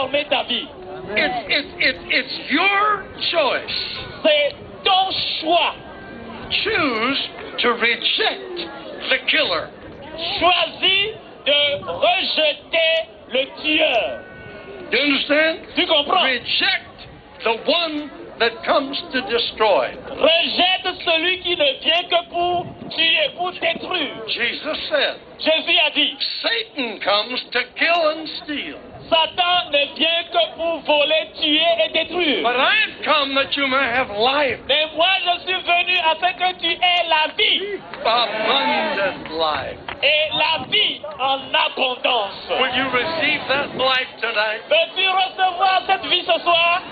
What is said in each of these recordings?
transformer ta vie. It's your choice. C'est ton choix. Choose to reject the killer. Choisis de rejeter le tueur. Do you understand? Tu comprends? Reject the one that comes to destroy. Rejette celui qui ne vient que pour tuer, pour détruire. Jesus said, Jésus a dit, Satan comes to kill and steal. Satan ne vient que pour voler, tuer et détruire. But I've come that you may have life, Mais moi, je suis venu afin que tu aies la vie. abundant life. Et la vie en abondance. Will you receive that life tonight? Veux-tu recevoir cette vie ce soir?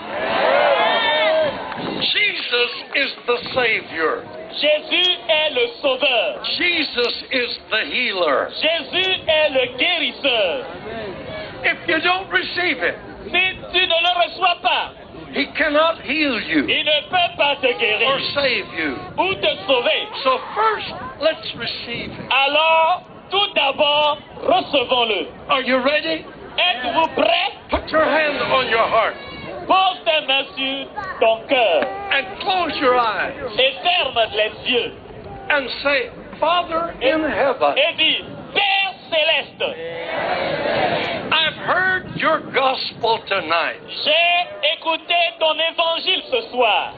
Jesus is the Savior. Jésus est le sauveur. Jesus is the healer. Jésus est le guérisseur. If you don't receive it, Si tu ne le reçois pas, He cannot heal you il ne peut pas te or guérir save you. ou te sauver. So first, let's receive Him. Alors, tout d'abord, recevons-le. Are you ready? Êtes-vous prêts? Put your hand on your heart Pose tes mains sur ton cœur and close your eyes et ferme les yeux and say, Father in heaven, et dis, Père céleste, I've heard your gospel tonight. j'ai écouté ton évangile ce soir.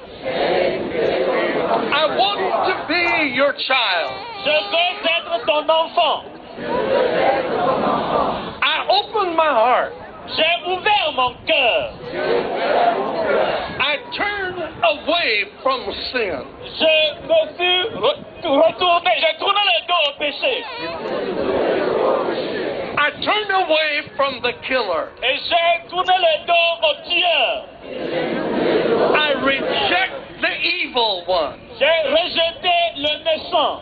I want to be your child. Je veux être ton enfant. I open my heart. J'ai ouvert mon cœur. I turn away from sin. Je me suis retourné. J'ai tourné le dos au péché. I turn away from the killer. Et j'ai tourné le dos au tueur. I reject the evil one. J'ai rejeté le méchant.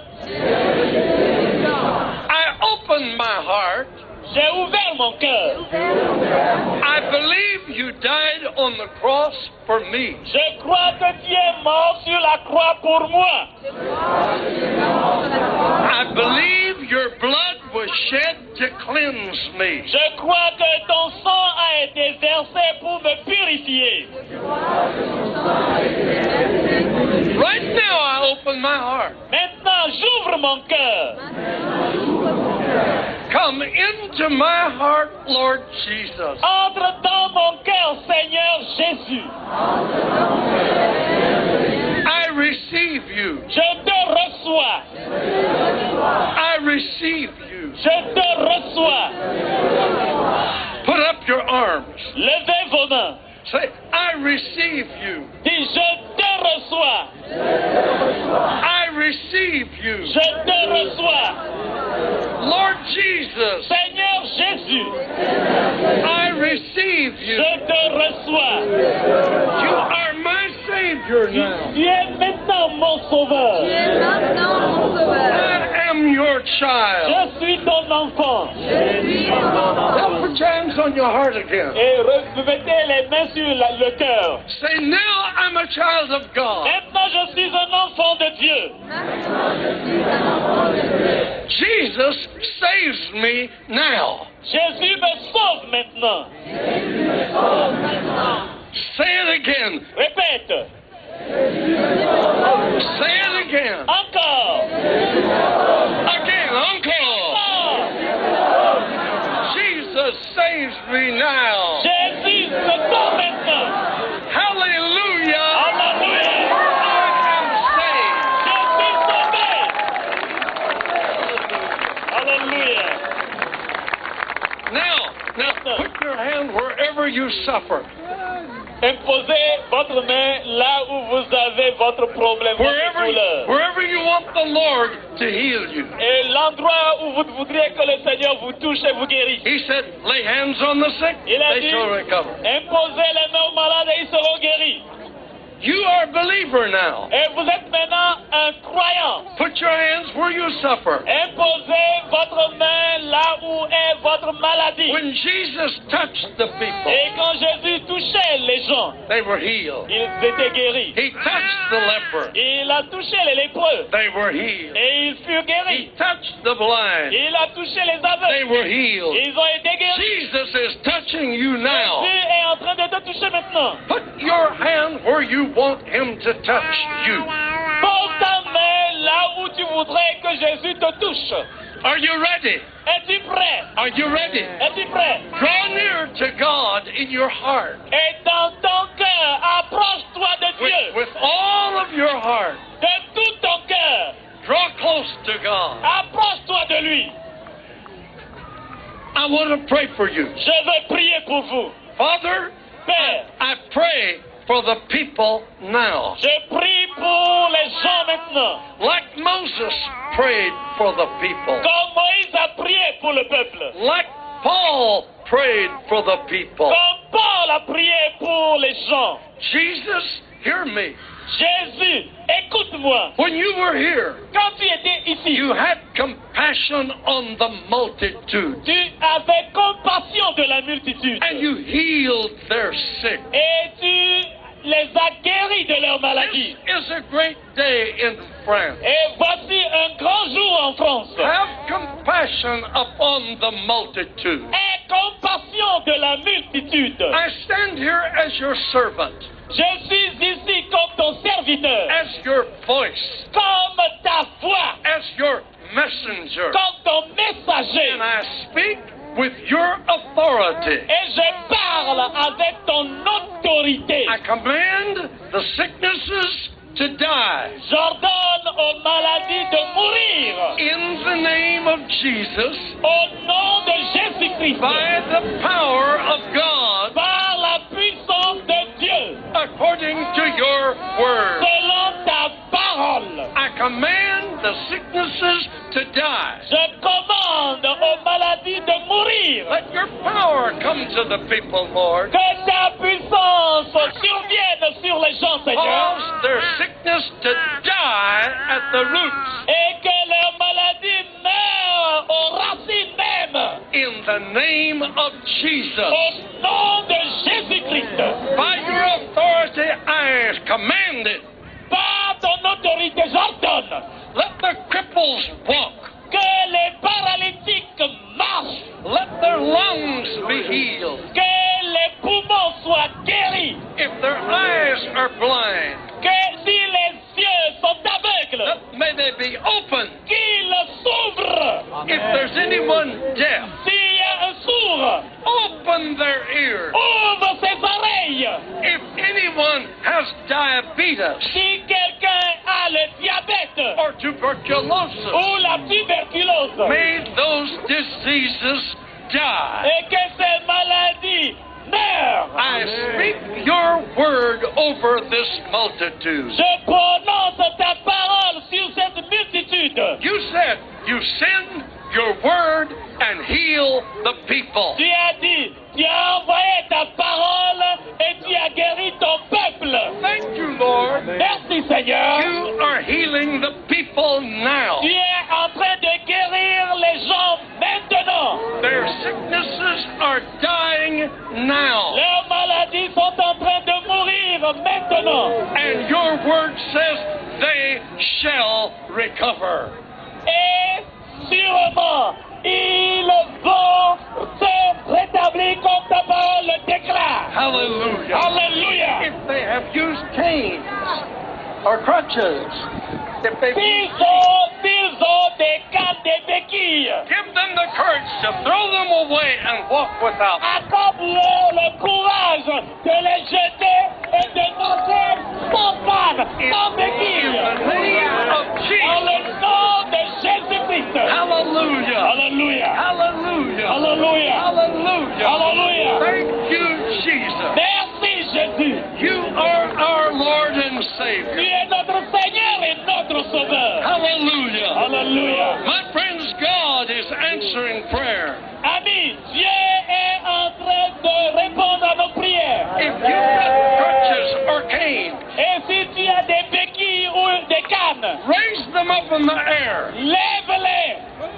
I open my heart. J'ai ouvert mon cœur. I believe you died on the cross for me. Je crois que tu es mort sur la croix pour moi. I believe your blood was shed to cleanse me. Je crois que ton sang a été versé pour me purifier. Right now I open my heart. Maintenant, j'ouvre mon cœur. Come into my heart, Lord Jesus. Entre dans mon cœur, Seigneur Jésus. I receive you. Je te reçois. I receive you. Je te reçois. Put up your arms. Levez vos mains. Say, I receive you. Dis, je te reçois. I receive you. Je te reçois. Lord Jesus, Seigneur Jésus, I receive you. je te reçois. You are my Savior now. Tu es maintenant mon sauveur. I am your child. Je suis ton enfant. Now put your hands on your heart again. Et mettez les mains sur le cœur. Say, now I'm a child of God. Maintenant, je suis un enfant de Dieu. Jesus saves me now. Jésus me sauve maintenant. Say it again. Répète. Say it again. Encore. Again, encore. Jesus saves me now. Jésus me sauve maintenant. Hallelujah. Alléluia. I am saved. Je suis sauvé. Alléluia. Now, put your hand wherever you suffer. Imposez votre main là où vous avez votre problème, votre douleur. Wherever you want the Lord to heal you. Et l'endroit où vous voudriez que le Seigneur vous touche et vous guérisse. He said, lay hands on the sick, Il a they dit, shall recover. imposez les mains aux malades et ils seront guéris. You are a believer now. Et vous êtes maintenant un croyant. Put your hands where you suffer. Imposez votre main là où est votre maladie. When Jesus touched the people, Et quand Jésus touchait les gens, they were healed. ils étaient guéris. He touched the leper, Il a touché les lépreux. they were healed. Et ils furent He guéris. touched the blind, Il a touché les they aveugles. were healed. Ils ont été guéris. Jesus is touching you now. Jésus maintenant. Put your hand where you want him to touch you. Pose ta main là où tu voudrais que Jésus te touche. Are you ready? Es-tu prêt? Are you ready? Es-tu prêt? Draw near to God in your heart. Et dans ton cœur, approche-toi de Dieu. With all of your heart. De tout ton cœur. Draw close to God. Approche-toi de lui. I want to pray for you. Je veux prier pour vous. Father, Père, I pray for the people now. je prie pour les gens maintenant. Like Moses prayed for the people. Comme Moïse a prié pour le peuple. Like Paul prayed for the people. Comme Paul a prié pour les gens. Jesus, hear me. Jésus, écoute-moi. When you were here, Quand tu étais ici, you had compassion on the multitude. tu avais compassion de la multitude. And you healed their sick. Et tu les as guéris de leur maladie. This is a great day in France. Et voici un grand jour en France. Have compassion upon the multitude. Aie compassion de la multitude. I stand here as your servant, Je suis ici comme ton serviteur, as your voice, comme ta voix, as your messenger. comme ton messager. And I speak with your authority. Et je parle avec ton autorité. I command the sicknesses to die. J'ordonne aux maladies de mourir. In the name of Jesus, Au nom de Jésus-Christ. by the power of God, Par la puissance de Dieu. according to your word. Selon ta parole. I command the sicknesses to die. Je commande aux maladies de mourir. Let your power come to the people, Lord. Que ta puissance survienne sur les gens, Seigneur. Cause their sickness to die at the roots. Et que leur maladie meure aux racines même. In the name of Jesus. Au nom de Jésus-Christ. By your authority, I command it. Par ton autorité, j'ordonne Let the cripples walk. que les paralytiques marchent. Let their lungs be healed. Que les poumons soient guéris. If their eyes are blind, Que si les yeux sont aveugles, may they be open. qu'ils s'ouvrent. If there's anyone deaf, S'il y a un sourd, open their ears. ouvre ses oreilles. If anyone has diabetes Si quelqu'un a le diabète or tuberculosis, ou la tuberculose, may those diseases die. et que ces maladies meurent, I speak your word over this multitude. je prononce ta parole sur cette multitude. You said you send your word and heal the people. Tu as dit, tu as envoyé ta parole et tu as guéri ton peuple. Thank you, Lord. Merci Seigneur. You are healing the people now. Tu es en train de guérir les gens maintenant. Their sicknesses are dying now. Leurs maladies sont en train de mourir maintenant. And your word says they shall recover. Et sûrement, ils vont se rétablir comme ta parole le déclare. Hallelujah. Alléluia. If they have used canes or crutches, if they've S'ils ont des cannes, des béquilles, give them the courage to throw them away and walk without. accorde-leur le courage de les jeter et de marcher sans canne, sans béquilles. In the name of Dans Jesus. le nom de Jésus-Christ. Hallelujah. Alléluia. Hallelujah. Alléluia. Hallelujah. Alléluia. Thank you, Jesus. Merci Jésus. You are our Lord and Tu Savior. es notre Seigneur et notre Sauveur. Hallelujah. Alléluia. My friends, God is answering prayer. Ami, Dieu est en train de répondre à nos prières. If you've got crutches or canes, Et si tu as des béquilles ou des cannes, raise them up in the air. lève-les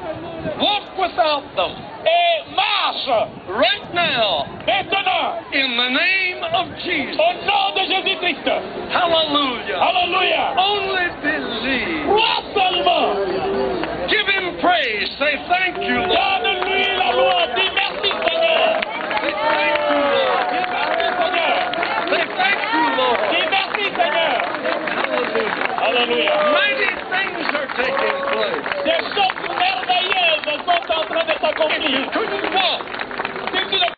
Walk without them. et marche Right now, maintenant in the name of Jesus. au nom de Jésus-Christ. Hallelujah. Alléluia. Only believe. Crois seulement. Give him praise. Say thank you, Lord. Donne-lui la loi. Dis merci Seigneur. Say thank you, Lord. Dis merci Seigneur. Say thank you, Lord. Dis merci, Seigneur. Hallelujah. Alléluia. Mighty things are taking place. Des choses merveilleuses